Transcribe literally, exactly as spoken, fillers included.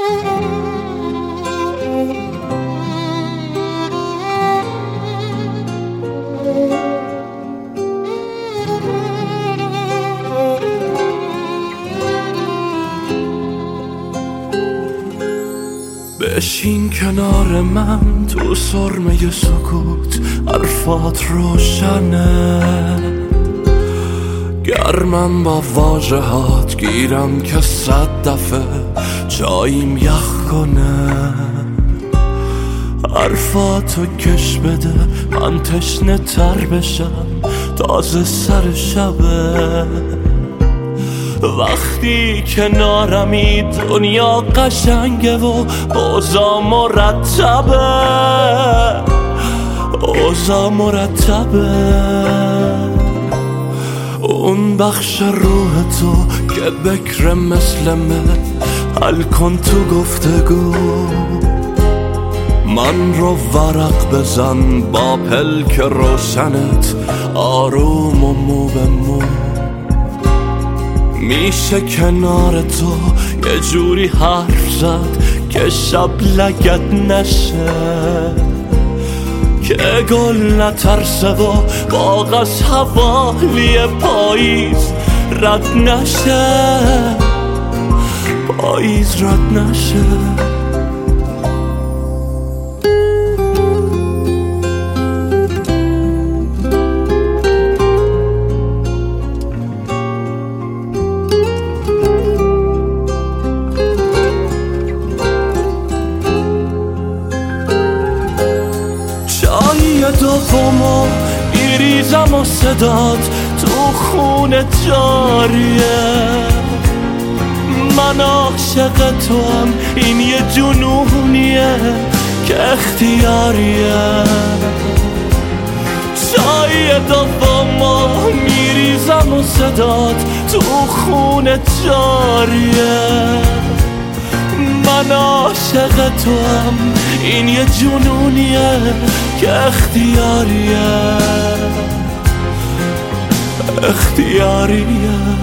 بشین کنار من تو سرمه سکوت، حرفات روشنه، گرمم با واژهات، گیرم که صد دفعه جاییم یخ کنه. حرفاتو کش بده من تشنه تر بشم، تازه سر شبه. وقتی کنارمی دنیا قشنگه و اوضاع مرتبه، اوضاع مرتبه. اون بخش روح تو که بکره مثل من، حل کن تو گفتگو. من رو ورق بزن با پلک روشنت، آروم و مو به مو. میشه کنار تو یه جوری حرف زد که شب لگت نشه، که گل نترسه و باغ از حوالی پاییز رد نشه، پاییز رد نشه. دومو میریزم و صدات تو خونه جاریه. من عاشق تو هم، این یه جنونیه که اختیاریه. چای دومو میریزم و صدات تو خونه جاریه. من عاشق تو هم، این یه جنونیه که اختیاریه، اختیاریه.